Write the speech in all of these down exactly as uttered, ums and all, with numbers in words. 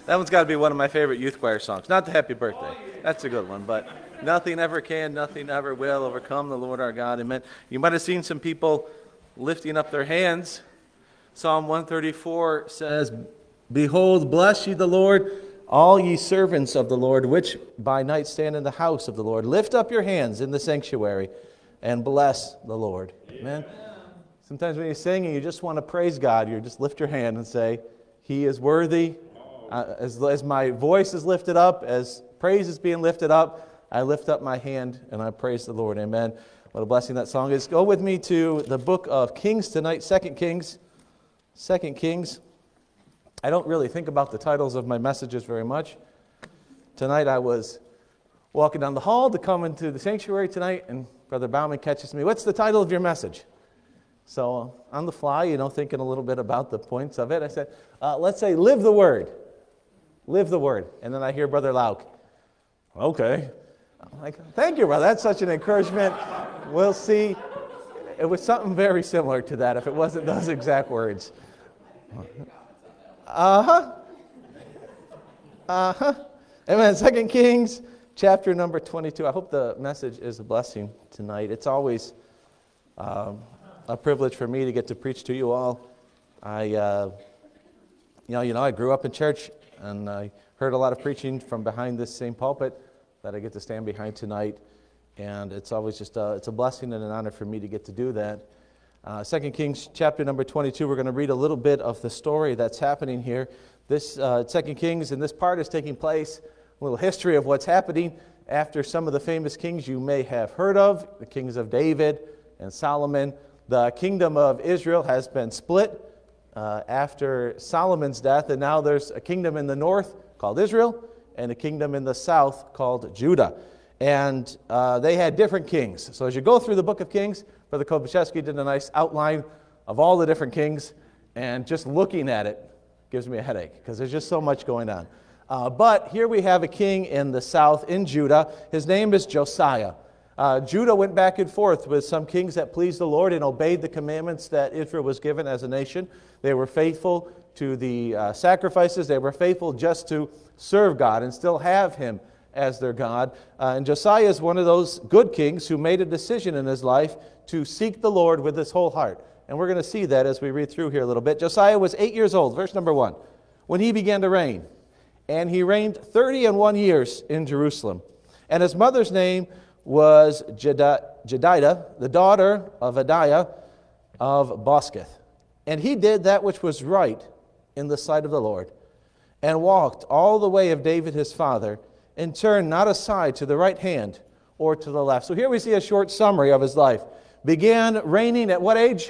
That one's got to be one of my favorite youth choir songs. Not the Happy Birthday. That's a good one, but nothing ever can, nothing ever will overcome the Lord our God. Amen. You might have seen some people lifting up their hands. Psalm one thirty-four says, "Behold, bless ye the Lord, all ye servants of the Lord, which by night stand in the house of the Lord. Lift up your hands in the sanctuary and bless the Lord." Amen. Sometimes when you sing and you just want to praise God, you just lift your hand and say, He is worthy. Uh, as, as my voice is lifted up, as praise is being lifted up, I lift up my hand and I praise the Lord. Amen. What a blessing that song is. Go with me to the book of Kings tonight, Second Kings. Second Kings. I don't really think about the titles of my messages very much. Tonight I was walking down the hall to come into the sanctuary tonight, and Brother Bauman catches me. "What's the title of your message?" So on the fly, you know, thinking a little bit about the points of it, I said, uh, let's say, live the Word. Live the Word. And then I hear Brother Lauk. Okay. I'm like, thank you, brother. That's such an encouragement. We'll see. It was something very similar to that, if it wasn't those exact words. Uh-huh. Uh-huh. Amen. Second Kings, chapter number twenty-two. I hope the message is a blessing tonight. It's always um, a privilege for me to get to preach to you all. I, uh, you know, you know, I grew up in church, and I heard a lot of preaching from behind this same pulpit that I get to stand behind tonight. And it's always just a, it's a blessing and an honor for me to get to do that. Uh, Second Kings chapter number twenty-two, we're going to read a little bit of the story that's happening here. This uh, Second Kings, and this part is taking place, a little history of what's happening after some of the famous kings you may have heard of, the kings of David and Solomon. The kingdom of Israel has been split uh, after Solomon's death, and now there's a kingdom in the north called Israel and a kingdom in the south called Judah. And uh, they had different kings. So as you go through the book of Kings, Brother Kovacheski did a nice outline of all the different kings, and just looking at it gives me a headache because there's just so much going on. Uh, but here we have a king in the south, in Judah. His name is Josiah. Uh, Judah went back and forth with some kings that pleased the Lord and obeyed the commandments that Israel was given as a nation. They were faithful to the uh, sacrifices. They were faithful just to serve God and still have Him as their God. Uh, and Josiah is one of those good kings who made a decision in his life to seek the Lord with his whole heart. And we're going to see that as we read through here a little bit. Josiah was eight years old, verse number one, when he began to reign. And he reigned thirty and one years in Jerusalem. And his mother's name was Jedidah, the daughter of Adiah of Bosketh. And he did that which was right in the sight of the Lord, and walked all the way of David his father, and turned not aside to the right hand or to the left. So here we see a short summary of his life. Began reigning at what age?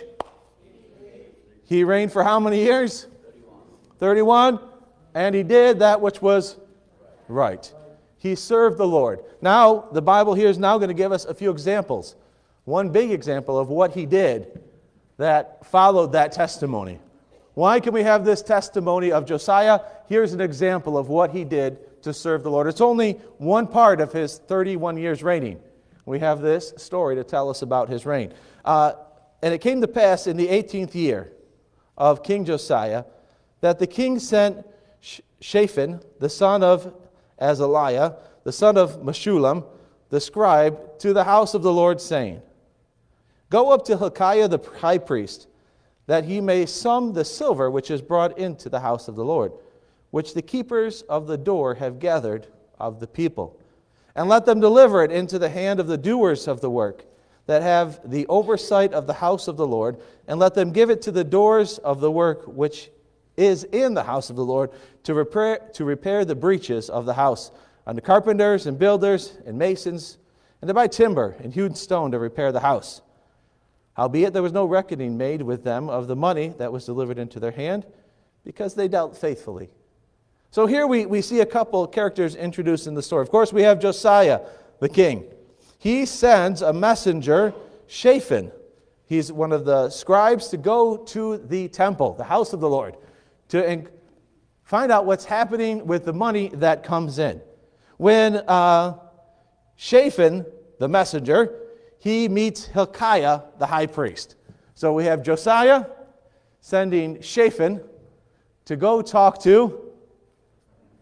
He reigned for how many years? thirty-one. And he did that which was right. He served the Lord. Now, the Bible here is now going to give us a few examples. One big example of what he did that followed that testimony. Why can we have this testimony of Josiah? Here's an example of what he did to serve the Lord. It's only one part of his thirty-one years reigning. We have this story to tell us about his reign. Uh, and it came to pass in the eighteenth year of King Josiah that the king sent Shaphan, the son of Azaliah, the son of Meshullam, the scribe, to the house of the Lord, saying, Go up to Hilkiah the high priest, that he may sum the silver which is brought into the house of the Lord, which the keepers of the door have gathered of the people. And let them deliver it into the hand of the doers of the work, that have the oversight of the house of the Lord, and let them give it to the doers of the work which is in the house of the Lord, to repair, to repair the breaches of the house, and the carpenters and builders and masons, and to buy timber and hewn stone to repair the house. Howbeit there was no reckoning made with them of the money that was delivered into their hand, because they dealt faithfully. So here we, we see a couple characters introduced in the story. Of course, we have Josiah, the king. He sends a messenger, Shaphan. He's one of the scribes to go to the temple, the house of the Lord, to find out what's happening with the money that comes in. When uh, Shaphan, the messenger, he meets Hilkiah, the high priest. So we have Josiah sending Shaphan to go talk to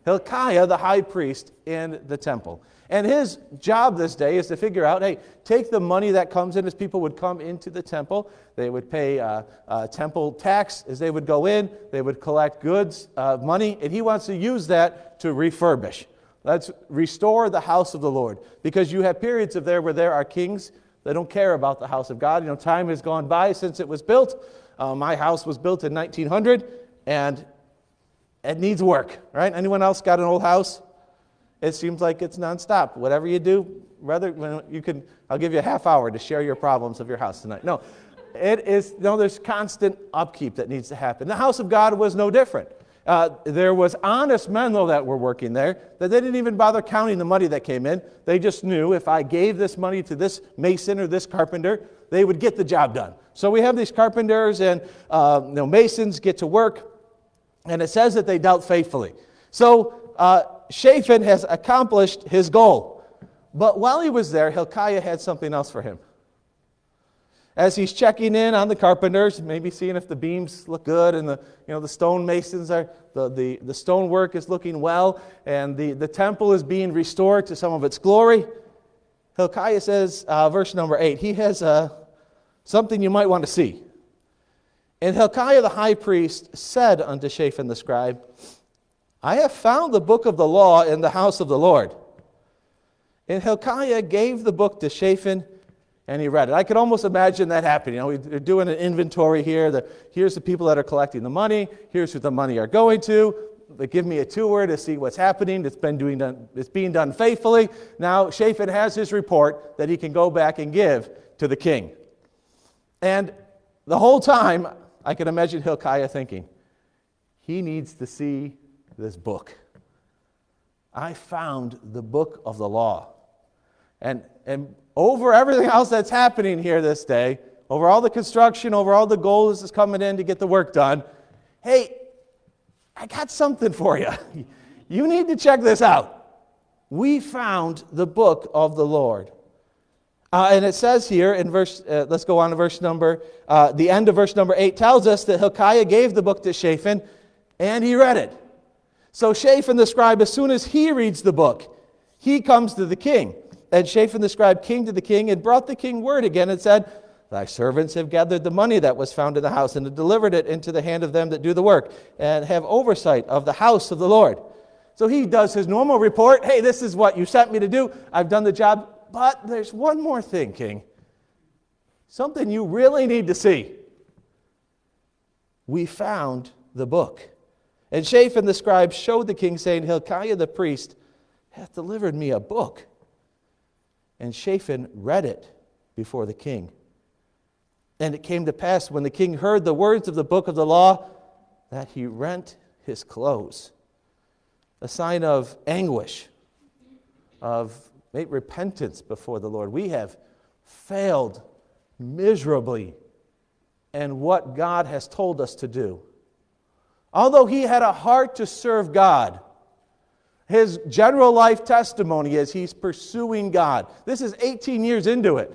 Hilkiah, the high priest in the temple. And his job this day is to figure out, hey, take the money that comes in as people would come into the temple. They would pay uh, uh, temple tax as they would go in. They would collect goods, uh, money, and he wants to use that to refurbish. Let's restore the house of the Lord. Because you have periods of there where there are kings that don't care about the house of God. You know, time has gone by since it was built. Uh, my house was built in nineteen hundred, and it needs work, right? Anyone else got an old house? It seems like it's nonstop. Whatever you do, rather when you can, I'll give you a half hour to share your problems of your house tonight. No, it is. No, there's constant upkeep that needs to happen. The house of God was no different. Uh, there was honest men though that were working there that they didn't even bother counting the money that came in. They just knew if I gave this money to this mason or this carpenter, they would get the job done. So we have these carpenters and uh, you know, masons get to work, and it says that they dealt faithfully. So uh, Shaphan has accomplished his goal. But while he was there, Hilkiah had something else for him. As he's checking in on the carpenters, maybe seeing if the beams look good and the you know the stone masons are the the, the stone work is looking well and the, the temple is being restored to some of its glory, Hilkiah says, uh, verse number eight, he has uh, something you might want to see. And Hilkiah the high priest said unto Shaphan the scribe, I have found the book of the law in the house of the Lord. And Hilkiah gave the book to Shaphan, and he read it. I could almost imagine that happening. You know, they're doing an inventory here. The, here's the people that are collecting the money. Here's who the money are going to. They give me a tour to see what's happening. It's been doing done, it's being done faithfully. Now Shaphan has his report that he can go back and give to the king. And the whole time, I can imagine Hilkiah thinking, he needs to see this book. I found the book of the law. And, and over everything else that's happening here this day, over all the construction, over all the gold that's coming in to get the work done, hey, I got something for you. You need to check this out. We found the book of the Lord. Uh, and it says here in verse, uh, let's go on to verse number, uh, the end of verse number eight tells us that Hilkiah gave the book to Shaphan, and he read it. So Shaphan the scribe, as soon as he reads the book, he comes to the king. And Shaphan the scribe came to the king and brought the king word again and said, Thy servants have gathered the money that was found in the house and have delivered it into the hand of them that do the work and have oversight of the house of the Lord. So he does his normal report. Hey, this is what you sent me to do. I've done the job. But there's one more thing, king. Something you really need to see. We found the book. And Shaphan the scribe showed the king, saying, Hilkiah the priest hath delivered me a book. And Shaphan read it before the king. And it came to pass, when the king heard the words of the book of the law, that he rent his clothes. A sign of anguish, of repentance before the Lord. We have failed miserably in what God has told us to do. Although he had a heart to serve God, his general life testimony is he's pursuing God. This is eighteen years into it.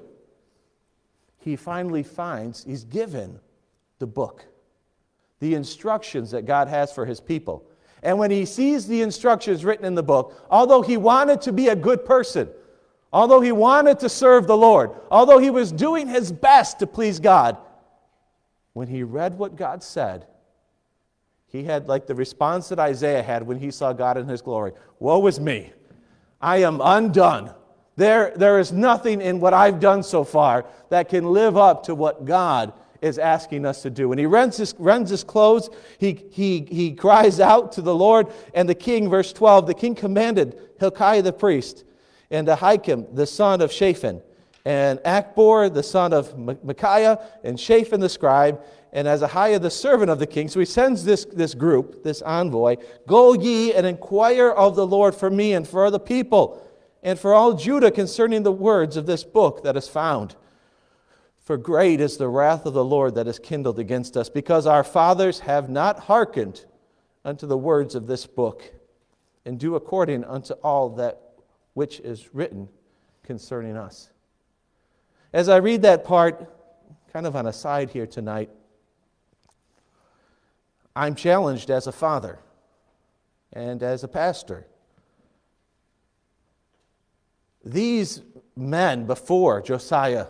He finally finds, he's given the book, the instructions that God has for his people. And when he sees the instructions written in the book, although he wanted to be a good person, although he wanted to serve the Lord, although he was doing his best to please God, when he read what God said, he had like the response that Isaiah had when he saw God in his glory. Woe is me. I am undone. There, there is nothing in what I've done so far that can live up to what God is asking us to do. And he rends his, rends his clothes. He, he, he cries out to the Lord. And the king, verse twelve, the king commanded Hilkiah the priest and Ahikam, the son of Shaphan, and Achbor, the son of Micaiah, and Shaphan the scribe, and Azahiah the servant of the king. So he sends this, this group, this envoy, Go ye and inquire of the Lord for me and for the people, and for all Judah concerning the words of this book that is found. For great is the wrath of the Lord that is kindled against us, because our fathers have not hearkened unto the words of this book, and do according unto all that which is written concerning us. As I read that part, kind of on a side here tonight, I'm challenged as a father, and as a pastor. These men before Josiah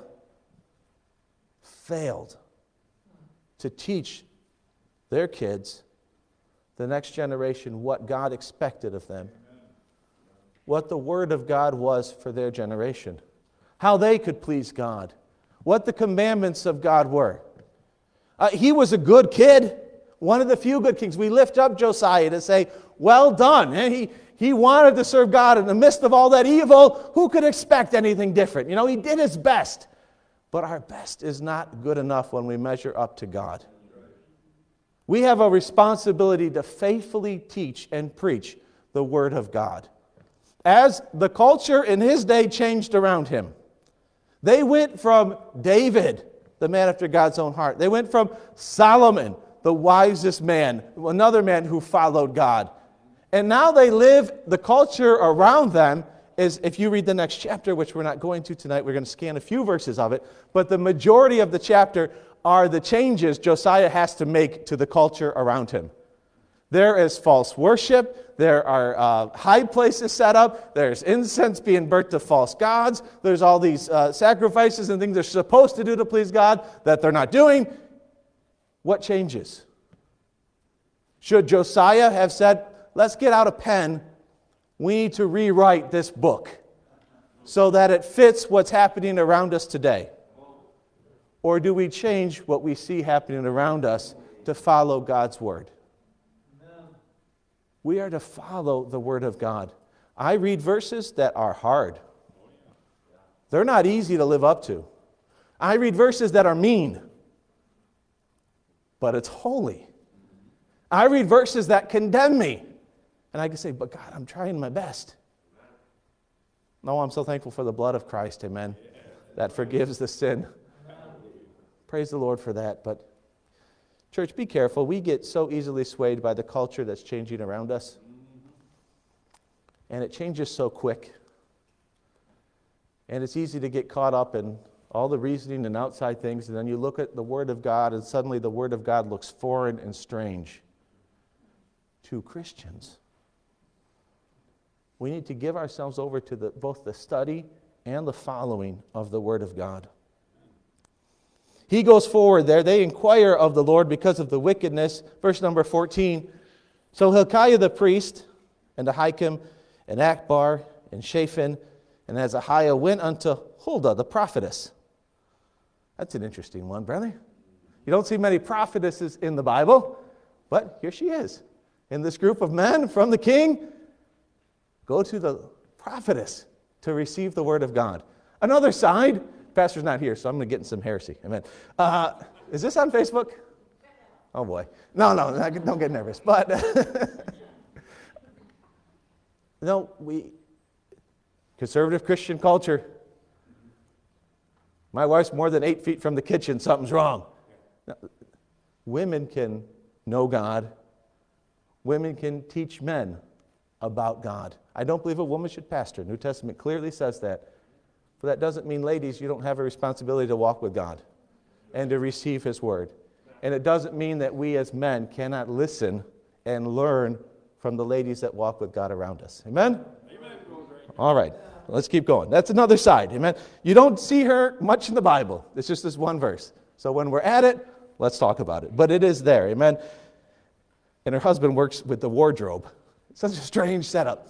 failed to teach their kids, the next generation, what God expected of them, what the Word of God was for their generation, how they could please God, what the commandments of God were. Uh, he was a good kid, one of the few good kings. We lift up Josiah to say, well done. And he, he wanted to serve God in the midst of all that evil. Who could expect anything different? You know, he did his best. But our best is not good enough when we measure up to God. We have a responsibility to faithfully teach and preach the Word of God. As the culture in his day changed around him, they went from David, the man after God's own heart. They went from Solomon, the wisest man, another man who followed God. And now they live, the culture around them is, if you read the next chapter, which we're not going to tonight, we're going to scan a few verses of it, but the majority of the chapter are the changes Josiah has to make to the culture around him. There is false worship. There are uh, high places set up. There's incense being burnt to false gods. There's all these uh, sacrifices and things they're supposed to do to please God that they're not doing. What changes? Should Josiah have said, let's get out a pen. We need to rewrite this book so that it fits what's happening around us today? Or do we change what we see happening around us to follow God's Word? We are to follow the Word of God. I read verses that are hard. They're not easy to live up to. I read verses that are mean, but it's holy. I read verses that condemn me, and I can say, but God, I'm trying my best. No, I'm so thankful for the blood of Christ, amen, that forgives the sin. Praise the Lord for that, but church, be careful. We get so easily swayed by the culture that's changing around us. And it changes so quick. And it's easy to get caught up in all the reasoning and outside things, and then you look at the Word of God, and suddenly the Word of God looks foreign and strange to Christians. We need to give ourselves over to the, both the study and the following of the Word of God. He goes forward there. They inquire of the Lord because of the wickedness. Verse number fourteen. So Hilkiah the priest, and Ahikam, and Akbar, and Shaphan, and Azahiah went unto Huldah the prophetess. That's an interesting one, brother. You don't see many prophetesses in the Bible, but here she is. In this group of men from the king, go to the prophetess to receive the word of God. Another side, pastor's not here, so I'm going to get in some heresy. Amen. Uh, is this on Facebook? Oh, boy. No, no, don't get nervous. But, no, we, conservative Christian culture, my wife's more than eight feet from the kitchen, something's wrong. Now, women can know God. Women can teach men about God. I don't believe a woman should pastor. New Testament clearly says that. But that doesn't mean, ladies, you don't have a responsibility to walk with God and to receive His Word. And it doesn't mean that we as men cannot listen and learn from the ladies that walk with God around us. Amen? Amen. All right. Let's keep going. That's another side. Amen? You don't see her much in the Bible. It's just this one verse. So when we're at it, let's talk about it. But it is there. Amen? And her husband works with the wardrobe. It's such a strange setup.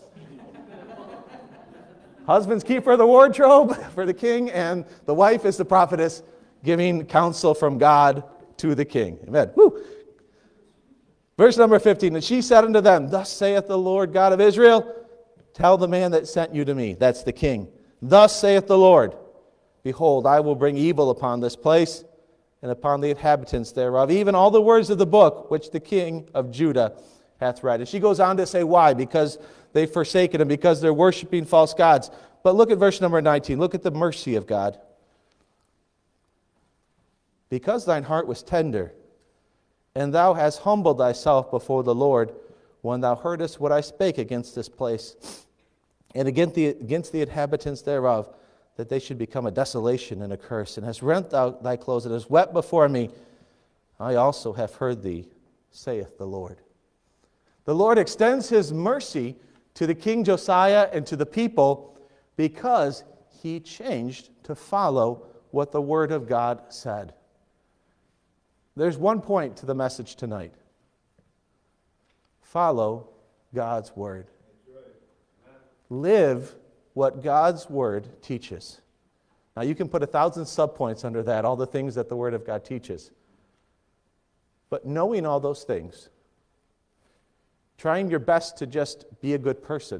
Husband's keeper of the wardrobe for the king, and the wife is the prophetess giving counsel from God to the king. Amen. Woo. Verse number fifteen, and she said unto them, Thus saith the Lord God of Israel, tell the man that sent you to me, that's the king. Thus saith the Lord, behold, I will bring evil upon this place and upon the inhabitants thereof, even all the words of the book which the king of Judah hath read. And she goes on to say why, because they've forsaken him, because they're worshiping false gods. But look at verse number nineteen. Look at the mercy of God. Because thine heart was tender, and thou hast humbled thyself before the Lord, when thou heardest what I spake against this place, and against the, against the inhabitants thereof, that they should become a desolation and a curse, and hast rent thou thy clothes, and hast wept before me, I also have heard thee, saith the Lord. The Lord extends his mercy to the king Josiah and to the people because he changed to follow what the Word of God said. There's one point to the message tonight. Follow God's Word. Live what God's Word teaches. Now you can put a thousand subpoints under that, all the things that the Word of God teaches. But knowing all those things, trying your best to just be a good person,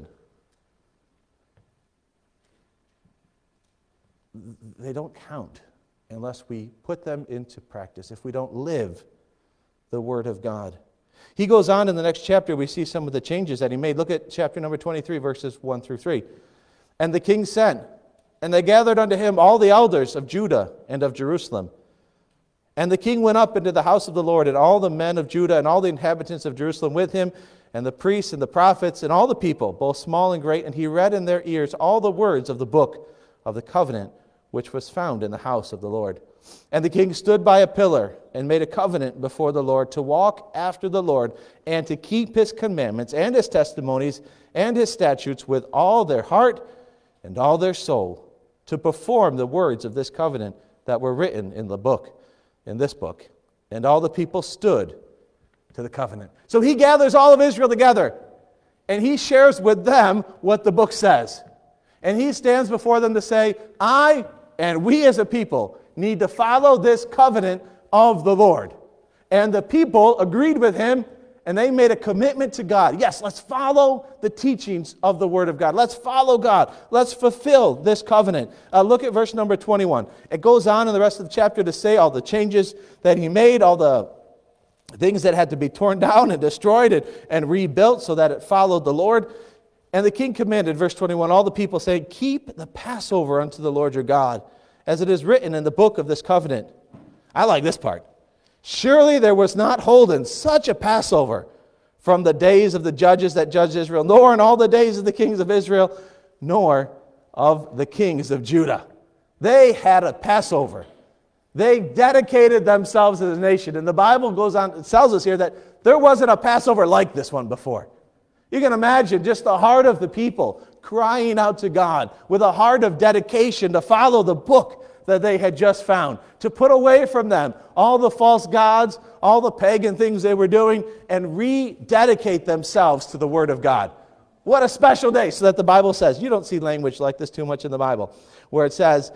they don't count unless we put them into practice, if we don't live the Word of God. He goes on in the next chapter, we see some of the changes that he made. Look at chapter number twenty-three, verses one through three. And the king sent, and they gathered unto him all the elders of Judah and of Jerusalem. And the king went up into the house of the Lord, and all the men of Judah and all the inhabitants of Jerusalem with him, and the priests and the prophets and all the people, both small and great. And he read in their ears all the words of the book of the covenant, which was found in the house of the Lord. And the king stood by a pillar and made a covenant before the Lord to walk after the Lord and to keep his commandments and his testimonies and his statutes with all their heart and all their soul, to perform the words of this covenant that were written in the book, in this book. And all the people stood to the covenant. So he gathers all of Israel together, and he shares with them what the book says. And he stands before them to say, I and we as a people need to follow this covenant of the Lord. And the people agreed with him, and they made a commitment to God. Yes, let's follow the teachings of the Word of God. Let's follow God. Let's fulfill this covenant. Uh, look at verse number twenty-one. It goes on in the rest of the chapter to say all the changes that he made, all the things that had to be torn down and destroyed and, and rebuilt so that it followed the Lord. And the king commanded, verse twenty-one, all the people saying, keep the Passover unto the Lord your God, as it is written in the book of this covenant. I like this part. Surely there was not holden such a Passover from the days of the judges that judged Israel, nor in all the days of the kings of Israel, nor of the kings of Judah. They had a Passover. They dedicated themselves as a nation. And the Bible goes on, it tells us here that there wasn't a Passover like this one before. You can imagine just the heart of the people crying out to God with a heart of dedication to follow the book that they had just found, to put away from them all the false gods, all the pagan things they were doing, and rededicate themselves to the Word of God. What a special day. So that the Bible says, you don't see language like this too much in the Bible, where it says,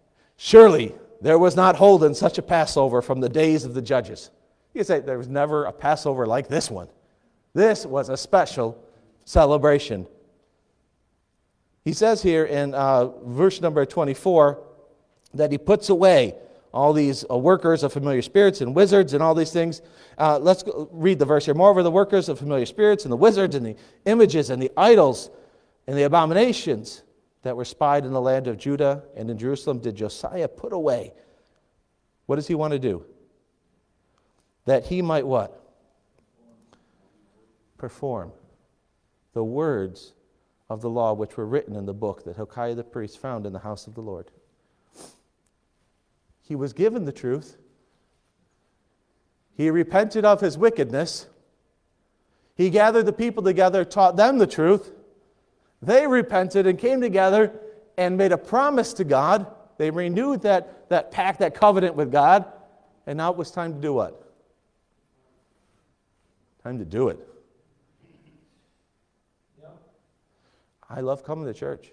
surely there was not holden such a Passover from the days of the judges. You can say there was never a Passover like this one. This was a special celebration. He says here in uh, verse number twenty-four that he puts away all these uh, workers of familiar spirits and wizards and all these things. Uh, let's go read the verse here. Moreover, the workers of familiar spirits and the wizards and the images and the idols and the abominations that were spied in the land of Judah and in Jerusalem did Josiah put away. What does he want to do? That he might what? Perform the words of the law which were written in the book that Hilkiah the priest found in the house of the Lord. He was given the truth. He repented of his wickedness. He gathered the people together, taught them the truth. They repented and came together and made a promise to God. They renewed that, that pact, that covenant with God. And now it was time to do what? Time to do it. I love coming to church.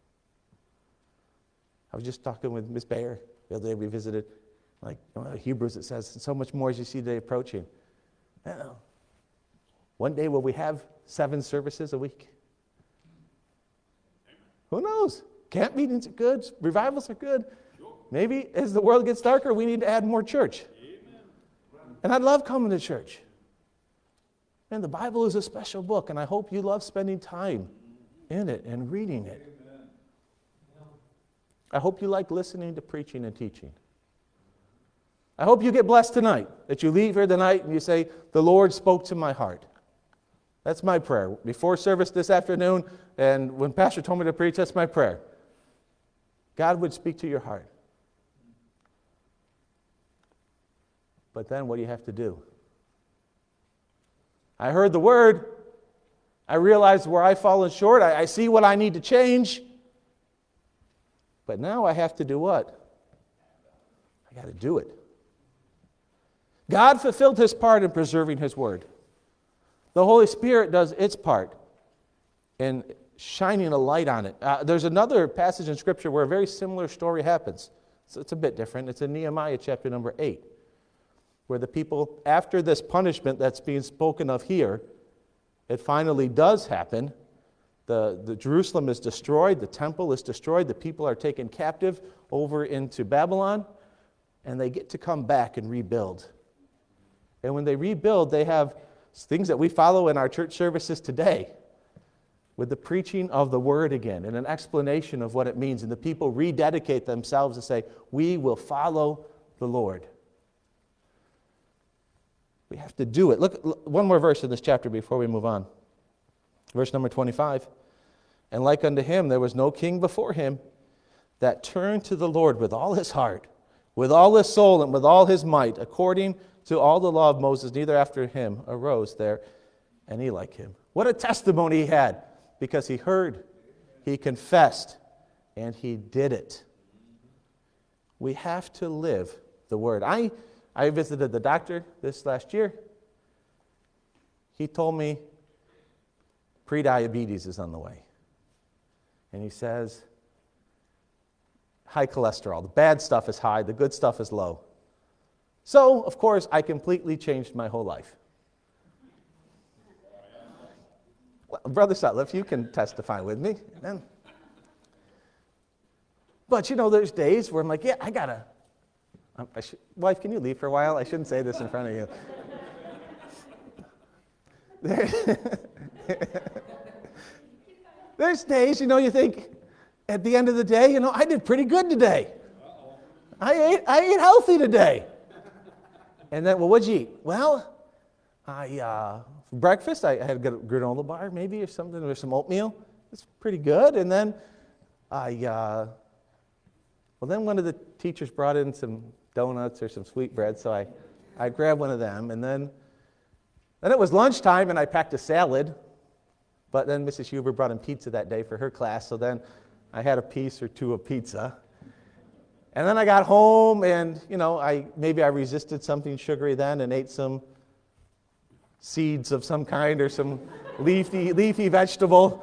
I was just talking with Miss Bayer the other day. We visited, like you know, Hebrews. It says, so much more as you see the day approaching. Now, one day will we have seven services a week? Who knows? Camp meetings are good. Revivals are good. Maybe as the world gets darker, we need to add more church. And I love coming to church. And the Bible is a special book, and I hope you love spending time in it and reading it. I hope you like listening to preaching and teaching. I hope you get blessed tonight, that you leave here tonight and you say, the Lord spoke to my heart. That's my prayer. Before service this afternoon, and when Pastor told me to preach, that's my prayer. God would speak to your heart. But then what do you have to do? I heard the word, I realize where I've fallen short. I, I see what I need to change. But now I have to do what? I got to do it. God fulfilled his part in preserving his word. The Holy Spirit does its part in shining a light on it. Uh, there's another passage in Scripture where a very similar story happens. So it's a bit different. It's in Nehemiah chapter number eight, where the people, after this punishment that's being spoken of here, it finally does happen. The, the Jerusalem is destroyed, the temple is destroyed, the people are taken captive over into Babylon, and they get to come back and rebuild. And when they rebuild, they have things that we follow in our church services today, with the preaching of the word again and an explanation of what it means. And the people rededicate themselves and say, we will follow the Lord. We have to do it. Look, look, one more verse in this chapter before we move on. Verse number twenty-five. And like unto him, there was no king before him that turned to the Lord with all his heart, with all his soul, and with all his might, according to all the law of Moses. Neither after him arose there any like him. What a testimony he had, because he heard, he confessed, and he did it. We have to live the word. I, I visited the doctor this last year. He told me prediabetes is on the way. And he says, high cholesterol. The bad stuff is high, the good stuff is low. So, of course, I completely changed my whole life. Well, Brother Sutliff, you can testify with me. Amen. But, you know, there's days where I'm like, yeah, I gotta. Um, I should, wife, can you leave for a while? I shouldn't say this in front of you. There, there's days, you know, you think, at the end of the day, you know, I did pretty good today. I ate, I ate healthy today. And then, well, what'd you eat? Well, I, uh, for breakfast, I had a granola bar maybe or something, or some oatmeal. It's pretty good. And then I, uh, well, then one of the teachers brought in some donuts or some sweet bread, so I, I grabbed one of them. And then, then it was lunchtime, and I packed a salad. But then Missus Huber brought in pizza that day for her class, so then I had a piece or two of pizza. And then I got home, and, you know, I maybe I resisted something sugary then and ate some seeds of some kind or some leafy, leafy vegetable.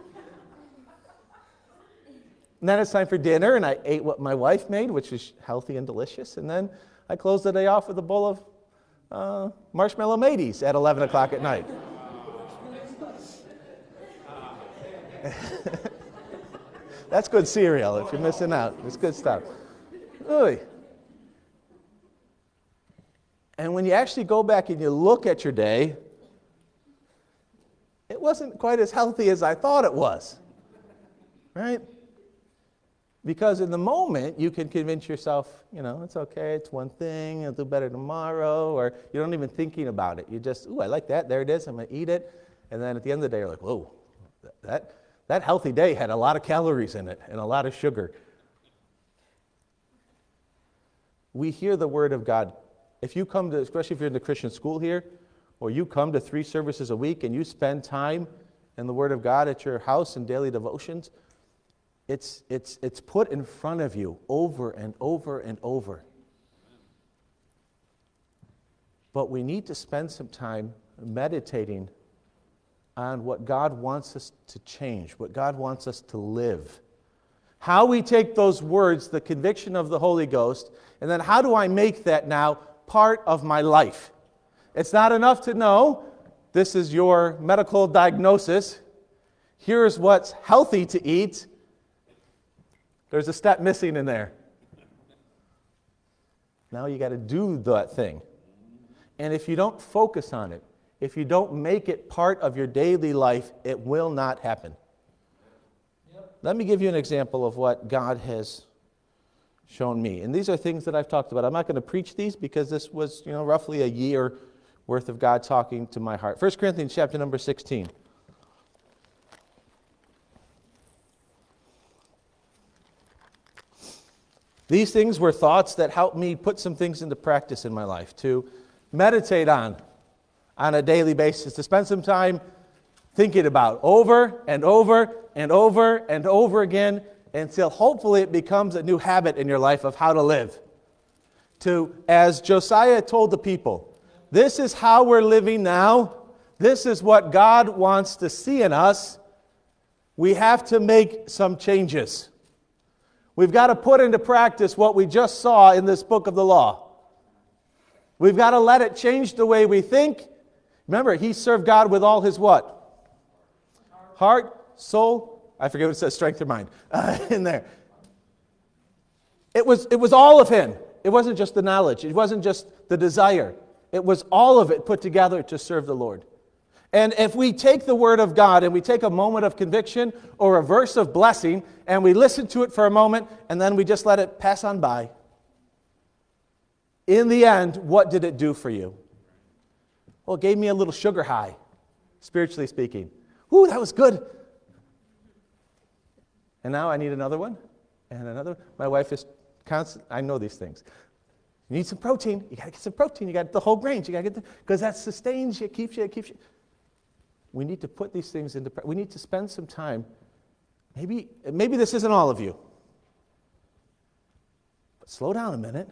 And then it's time for dinner, and I ate what my wife made, which was healthy and delicious. And then I closed the day off with a bowl of uh, marshmallow mateys at eleven o'clock at night. That's good cereal if you're missing out. It's good stuff. Oy. And when you actually go back and you look at your day, it wasn't quite as healthy as I thought it was. Right? Because in the moment, you can convince yourself, you know, it's okay, it's one thing, I'll do better tomorrow, or you don't even thinking about it. You just, ooh, I like that, there it is, I'm going to eat it. And then at the end of the day, you're like, whoa, that, that healthy day had a lot of calories in it and a lot of sugar. We hear the word of God. If you come to, especially if you're in the Christian school here, or you come to three services a week and you spend time in the word of God at your house in daily devotions, it's, it's, it's put in front of you over and over and over. But we need to spend some time meditating on what God wants us to change, what God wants us to live. How we take those words, the conviction of the Holy Ghost, and then how do I make that now part of my life? It's not enough to know this is your medical diagnosis. Here's what's healthy to eat. There's a step missing in there. Now you got to do that thing. And if you don't focus on it, if you don't make it part of your daily life, it will not happen. Yep. Let me give you an example of what God has shown me. And these are things that I've talked about. I'm not going to preach these because this was, you know, roughly a year worth of God talking to my heart. First Corinthians chapter number sixteen. These things were thoughts that helped me put some things into practice in my life, to meditate on on a daily basis, to spend some time thinking about over and over and over and over again until hopefully it becomes a new habit in your life of how to live. To, as Josiah told the people, this is how we're living now. This is what God wants to see in us. We have to make some changes. We've got to put into practice what we just saw in this book of the law. We've got to let it change the way we think. Remember, he served God with all his what? Heart, soul, I forget what it says, strength or mind, uh, in there. It was, it was all of him. It wasn't just the knowledge. It wasn't just the desire. It was all of it put together to serve the Lord. And if we take the Word of God and we take a moment of conviction or a verse of blessing and we listen to it for a moment and then we just let it pass on by, in the end, what did it do for you? Well, it gave me a little sugar high, spiritually speaking. Ooh, that was good. And now I need another one and another. My wife is constant. I know these things. You need some protein. You got to get some protein. You got the whole grains. You got to get the, because that sustains you, keeps you, it keeps you. We need to put these things into practice. We need to spend some time. Maybe, maybe this isn't all of you. But slow down a minute.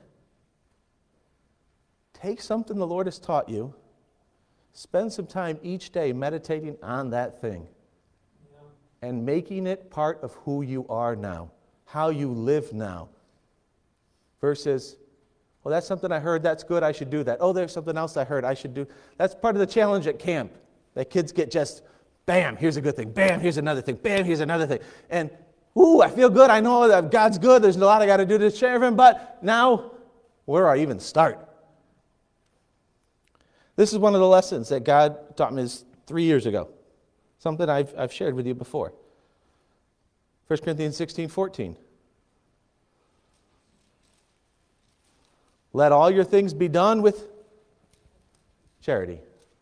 Take something the Lord has taught you. Spend some time each day meditating on that thing. Yeah. And making it part of who you are now. How you live now. Versus, well, that's something I heard. That's good. I should do that. Oh, there's something else I heard. I should do. That's part of the challenge at camp. That kids get just, bam, here's a good thing. Bam, here's another thing. Bam, here's another thing. And, ooh, I feel good. I know that God's good. There's a lot I got to do to share Him. But now, where do I even start? This is one of the lessons that God taught me three years ago. Something I've, I've shared with you before. First Corinthians sixteen fourteen. Let all your things be done with charity.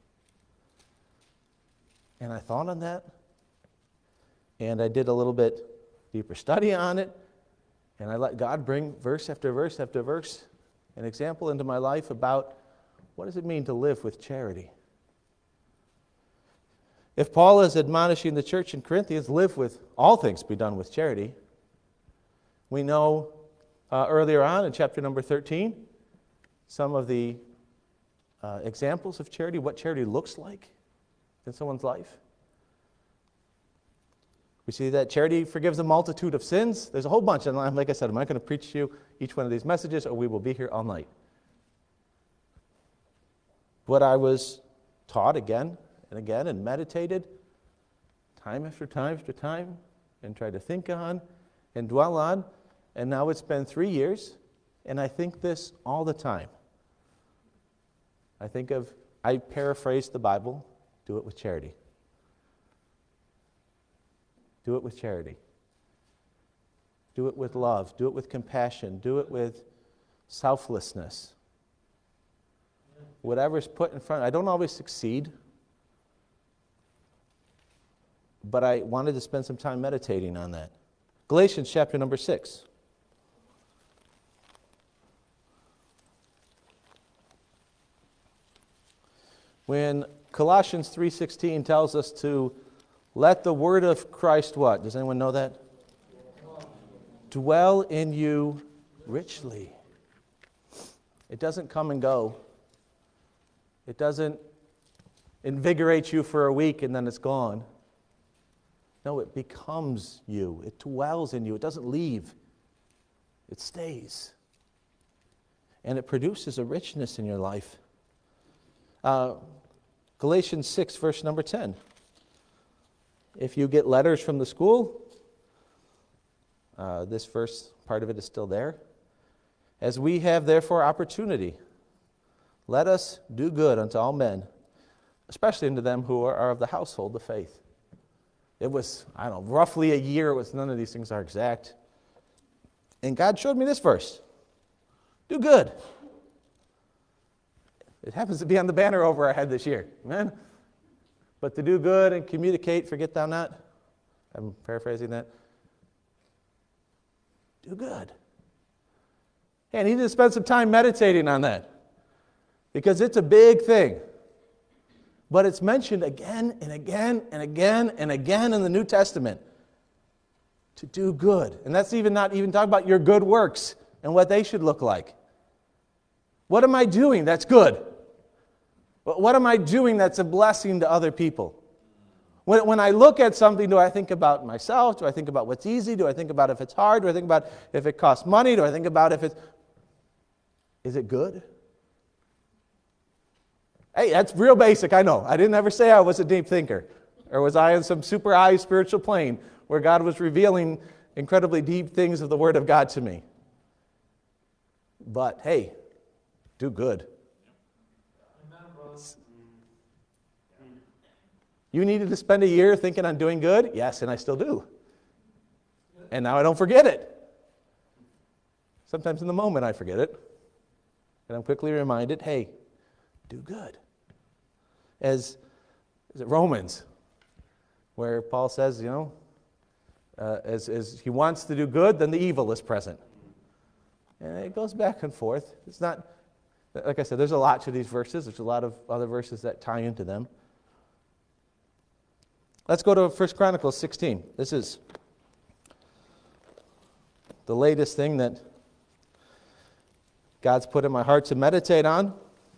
And I thought on that, and I did a little bit deeper study on it, and I let God bring verse after verse after verse, an example into my life about what does it mean to live with charity. If Paul is admonishing the church in Corinthians, live with all things be done with charity, we know uh, earlier on in chapter number thirteen, some of the uh, examples of charity, what charity looks like in someone's life. We see that charity forgives a multitude of sins. There's a whole bunch, and like I said, I'm not going to preach to you each one of these messages, or we will be here all night. What I was taught again and again and meditated time after time after time and tried to think on and dwell on, and now it's been three years, and I think this all the time. I think of, I paraphrase the Bible, do it with charity. Do it with charity. Do it with love. Do it with compassion. Do it with selflessness. Whatever's put in front. I don't always succeed, but I wanted to spend some time meditating on that. Galatians chapter number six. When Colossians three sixteen tells us to let the word of Christ what? Does anyone know that? Dwell in you richly. It doesn't come and go. It doesn't invigorate you for a week and then it's gone. No, it becomes you. It dwells in you. It doesn't leave. It stays. And it produces a richness in your life. Uh, Galatians six, verse number ten. If you get letters from the school, uh, this verse, part of it is still there. As we have therefore opportunity, let us do good unto all men, especially unto them who are, are of the household of faith. It was, I don't know, roughly a year. It was, none of these things are exact. And God showed me this verse. Do good. It happens to be on the banner over our head this year. Amen? But to do good and communicate, forget thou not. I'm paraphrasing that. Do good. And he need to spend some time meditating on that. Because it's a big thing. But it's mentioned again and again and again and again in the New Testament. To do good. And that's even not even talking about your good works and what they should look like. What am I doing that's good? What am I doing that's a blessing to other people? When, when I look at something, do I think about myself? Do I think about what's easy? Do I think about if it's hard? Do I think about if it costs money? Do I think about if it's... Is it good? Hey, that's real basic, I know. I didn't ever say I was a deep thinker. Or was I on some super high spiritual plane where God was revealing incredibly deep things of the Word of God to me. But, hey, do good. You needed to spend a year thinking on doing good? Yes, and I still do. And now I don't forget it. Sometimes in the moment I forget it. And I'm quickly reminded, hey, do good. As is it Romans, where Paul says, you know, uh, as, as he wants to do good, then the evil is present. And it goes back and forth. It's not, like I said, there's a lot to these verses. There's a lot of other verses that tie into them. Let's go to First Chronicles sixteen. This is the latest thing that God's put in my heart to meditate on.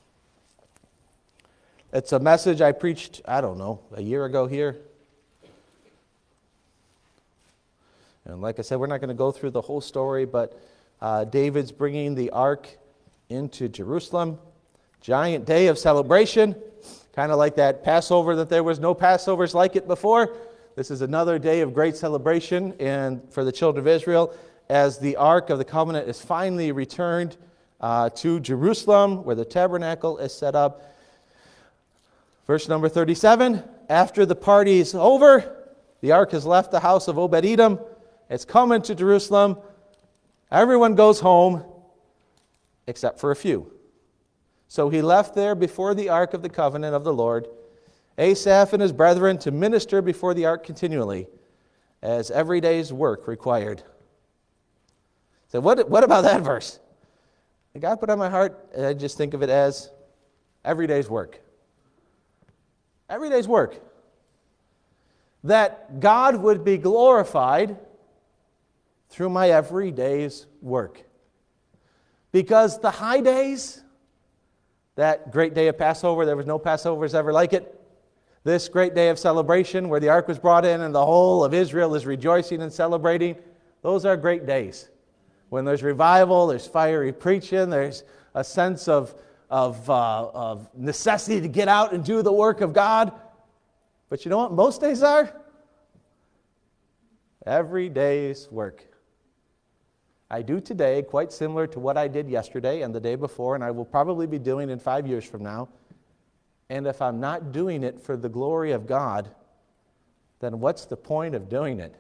It's a message I preached, I don't know, a year ago here. And like I said, we're not going to go through the whole story, but uh, David's bringing the ark into Jerusalem. Giant day of celebration, kind of like that Passover that there was no Passovers like it before. This is another day of great celebration and for the children of Israel as the ark of the covenant is finally returned uh, to Jerusalem where the tabernacle is set up. Verse number thirty-seven, after the party is over, the ark has left the house of Obed-Edom. It's coming to Jerusalem. Everyone goes home except for a few. So he left there before the ark of the covenant of the Lord, Asaph and his brethren, to minister before the ark continually, as every day's work required. So what, what about that verse? God put on my heart, and I just think of it as every day's work. Every day's work. That God would be glorified through my everyday's work. Because the high days, that great day of Passover, there was no Passovers ever like it. This great day of celebration where the ark was brought in and the whole of Israel is rejoicing and celebrating, those are great days. When there's revival, there's fiery preaching, there's a sense of, of, uh, of necessity to get out and do the work of God. But you know what most days are? Every day's work. I do today quite similar to what I did yesterday and the day before, and I will probably be doing in five years from now. And if I'm not doing it for the glory of God, then what's the point of doing it?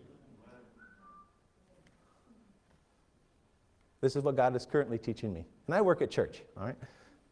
This is what God is currently teaching me. And I work at church, all right?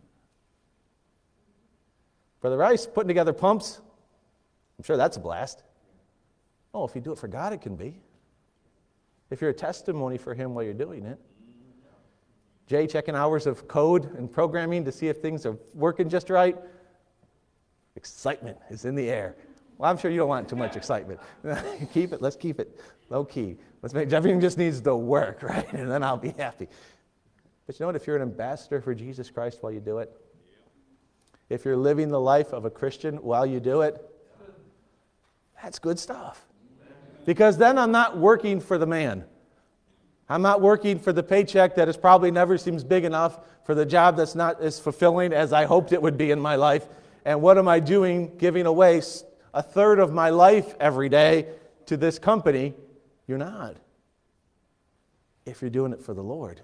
Brother Rice, putting together pumps, I'm sure that's a blast. Oh, if you do it for God, it can be. If you're a testimony for Him while you're doing it. Jay checking hours of code and programming to see if things are working just right. Excitement is in the air. Well, I'm sure you don't want too much excitement. Keep it, let's keep it low key. Let's make, everything just needs to work, right? And then I'll be happy. But you know what? If you're an ambassador for Jesus Christ while you do it, if you're living the life of a Christian while you do it, that's good stuff. Because then I'm not working for the man. I'm not working for the paycheck that is probably never seems big enough, for the job that's not as fulfilling as I hoped it would be in my life. And what am I doing giving away a third of my life every day to this company? You're not. If you're doing it for the Lord,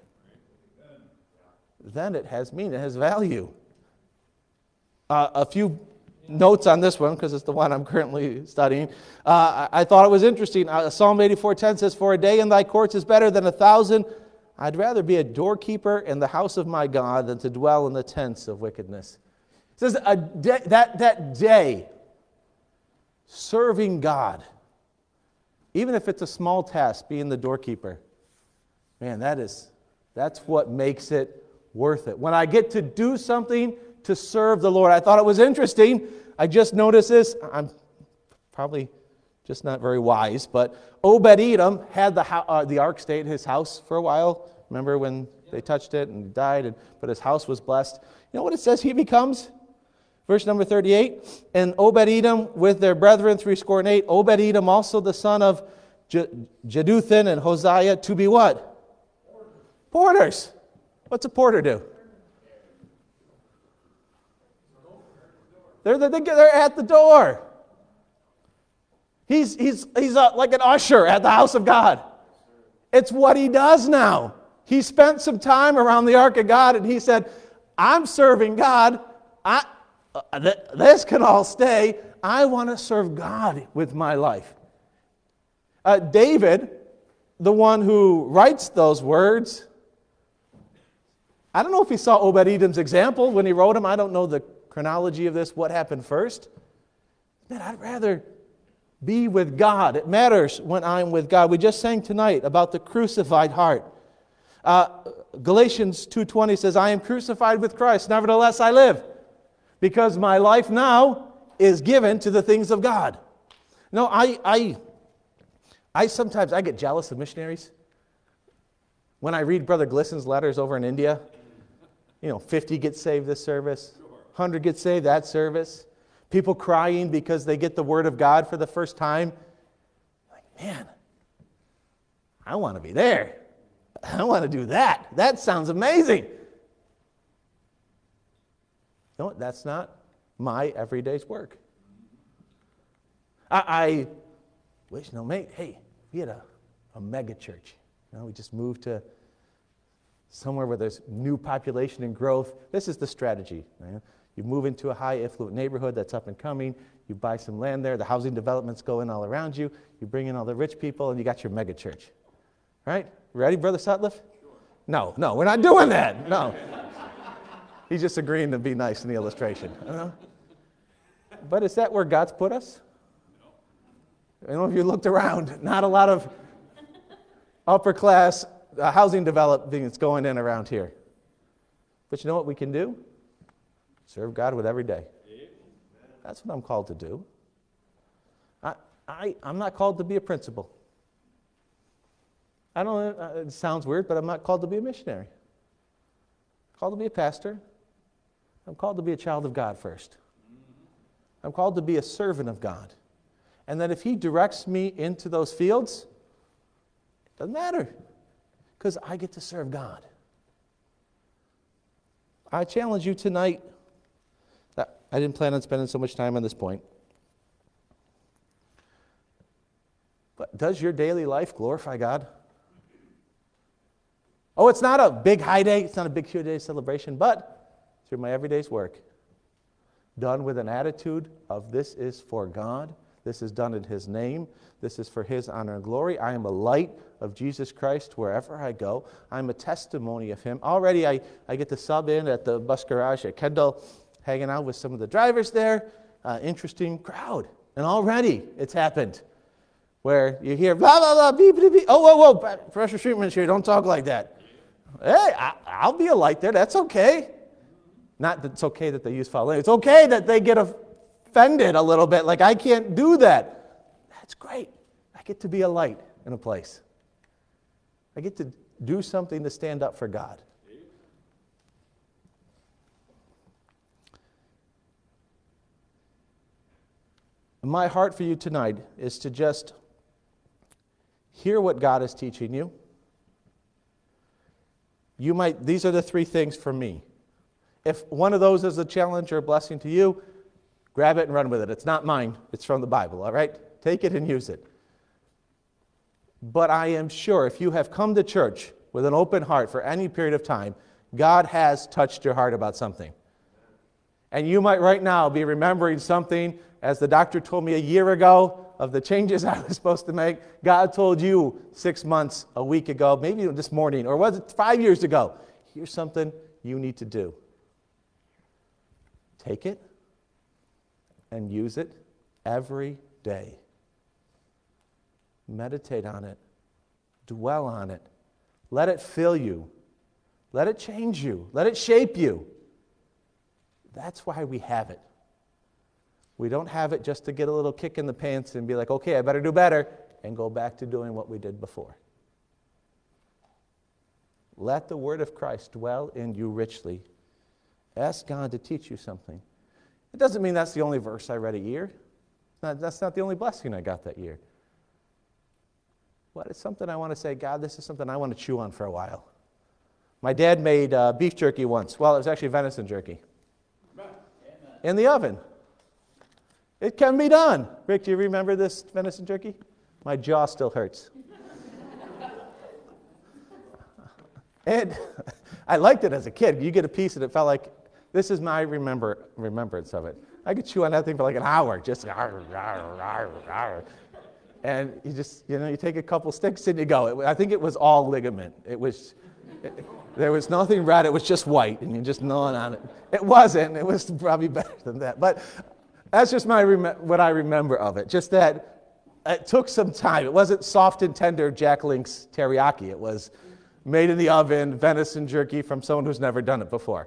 then it has meaning, it has value. Uh, a few notes on this one, because it's the one I'm currently studying. Uh, I, I thought it was interesting. Uh, Psalm eighty-four ten says, "For a day in thy courts is better than a thousand. I'd rather be a doorkeeper in the house of my God than to dwell in the tents of wickedness." It says a day, that, that day, serving God, even if it's a small task, being the doorkeeper, man, that is, that's what makes it worth it. When I get to do something to serve the Lord. I thought it was interesting. I just noticed this. I'm probably just not very wise, but Obed-Edom had the, uh, the ark stay at his house for a while. Remember when they touched it and died, and, but his house was blessed. You know what it says he becomes? Verse number thirty-eight, and Obed-Edom with their brethren, threescore and eight, Obed-Edom also the son of Je- Jeduthun and Hosea to be what? Porters. What's a porter do? They're, the, they're at the door. He's, he's, he's a, like an usher at the house of God. It's what he does now. He spent some time around the ark of God, and he said, I'm serving God. I, uh, th- this can all stay. I want to serve God with my life. Uh, David, the one who writes those words, I don't know if he saw Obed-Edom's example when he wrote them. I don't know the chronology of this, what happened first. Man, I'd rather be with God. It matters when I'm with God. We just sang tonight about the crucified heart. Uh, Galatians two twenty says, I am crucified with Christ, nevertheless I live, because my life now is given to the things of God. No, I, I, I sometimes I get jealous of missionaries. When I read Brother Glisson's letters over in India, you know, fifty get saved this service, one hundred get saved that service. People crying because they get the Word of God for the first time. Like, man, I want to be there. I want to do that. That sounds amazing. You know what? That's not my everyday's work. I, I wish, no, mate, hey, we had a, a mega church. You know, we just moved to somewhere where there's new population and growth. This is the strategy. Right? You move into a high affluent neighborhood that's up and coming. You buy some land there. The housing developments go in all around you. You bring in all the rich people, and you got your mega church. Right? Ready, Brother Sutliff? Sure. No, no, we're not doing that. No. He's just agreeing to be nice in the illustration. Uh-huh. But is that where God's put us? No. I don't know if you looked around. Not a lot of upper class uh, housing development that's going in around here. But you know what we can do? Serve God with every day. That's what I'm called to do. I, I, I'm not called to be a principal. I don't know, it sounds weird, but I'm not called to be a missionary. I'm called to be a pastor. I'm called to be a child of God first. I'm called to be a servant of God. And that if He directs me into those fields, it doesn't matter, because I get to serve God. I challenge you tonight. I didn't plan on spending so much time on this point. But does your daily life glorify God? Oh, it's not a big high day. It's not a big huge day celebration, but through my everyday's work, done with an attitude of this is for God. This is done in His name. This is for His honor and glory. I am a light of Jesus Christ wherever I go. I'm a testimony of Him. Already I, I get to sub in at the bus garage at Kendall, hanging out with some of the drivers there. Uh, interesting crowd. And already it's happened where you hear blah, blah, blah, beep, beep, beep. Oh, whoa, whoa, pressure treatment here. Don't talk like that. Hey, I, I'll be a light there. That's okay. Not that it's okay that they use foul language. It's okay that they get offended a little bit. Like, I can't do that. That's great. I get to be a light in a place. I get to do something to stand up for God. My heart for you tonight is to just hear what God is teaching you. You might, these are the three things for me. If one of those is a challenge or a blessing to you, grab it and run with it. It's not mine. It's from the Bible, all right? Take it and use it. But I am sure if you have come to church with an open heart for any period of time, God has touched your heart about something. And you might right now be remembering something, as the doctor told me a year ago, of the changes I was supposed to make. God told you six months, a week ago, maybe this morning, or was it five years ago? Here's something you need to do. Take it and use it every day. Meditate on it. Dwell on it. Let it fill you. Let it change you. Let it shape you. That's why we have it. We don't have it just to get a little kick in the pants and be like, okay, I better do better, and go back to doing what we did before. Let the word of Christ dwell in you richly. Ask God to teach you something. It doesn't mean that's the only verse I read a year. That's not the only blessing I got that year. But it's something I want to say, God, this is something I want to chew on for a while. My dad made uh, beef jerky once. Well, it was actually venison jerky. In the oven. It can be done. Rick, do you remember this venison jerky? My jaw still hurts. And I liked it as a kid. You get a piece and it felt like, this is my remember remembrance of it. I could chew on that thing for like an hour, just arr, arr, arr, arr. And you just, you know, you take a couple sticks and you go. It, I think it was all ligament. It was, it, there was nothing red. It was just white, and you just gnawing on it. It wasn't. It was probably better than that. But that's just my rem- what I remember of it. Just that it took some time. It wasn't soft and tender Jack Link's teriyaki. It was made in the oven, venison jerky from someone who's never done it before.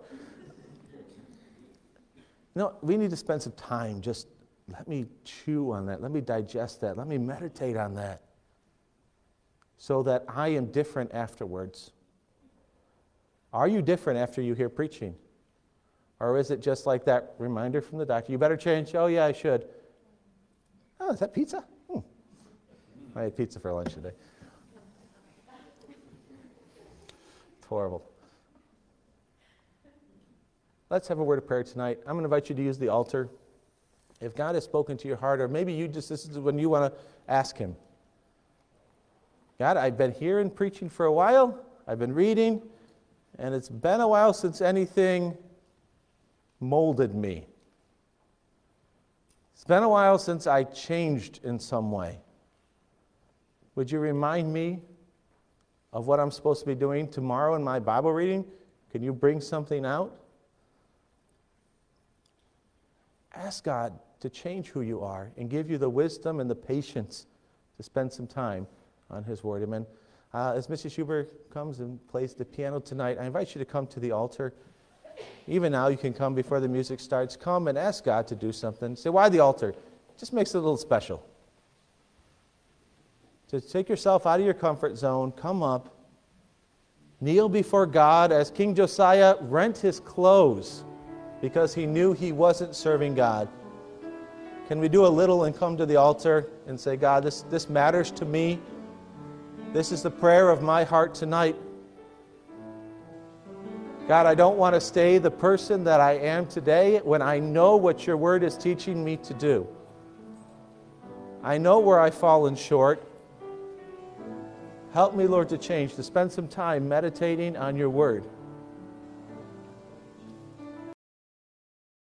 You know, we need to spend some time. Just let me chew on that. Let me digest that. Let me meditate on that so that I am different afterwards. Are you different after you hear preaching? Or is it just like that reminder from the doctor? You better change. Oh, yeah, I should. Oh, is that pizza? Hmm. I had pizza for lunch today. It's horrible. Let's have a word of prayer tonight. I'm going to invite you to use the altar. If God has spoken to your heart, or maybe you just, this is when you want to ask him. God, I've been hearing preaching for a while. I've been reading, and it's been a while since anything molded me. It's been a while since I changed in some way. Would you remind me of what I'm supposed to be doing tomorrow in my Bible reading? Can you bring something out? Ask God to change who you are and give you the wisdom and the patience to spend some time on his word. Amen. Uh, as Missus Huber comes and plays the piano tonight, I invite you to come to the altar. Even now, you can come before the music starts. Come and ask God to do something. Say, why the altar? It just makes it a little special. To take yourself out of your comfort zone, come up, kneel before God as King Josiah rent his clothes because he knew he wasn't serving God. Can we do a little and come to the altar and say, God, this, this matters to me. This is the prayer of my heart tonight. God, I don't want to stay the person that I am today when I know what your word is teaching me to do. I know where I've fallen short. Help me, Lord, to change, to spend some time meditating on your word.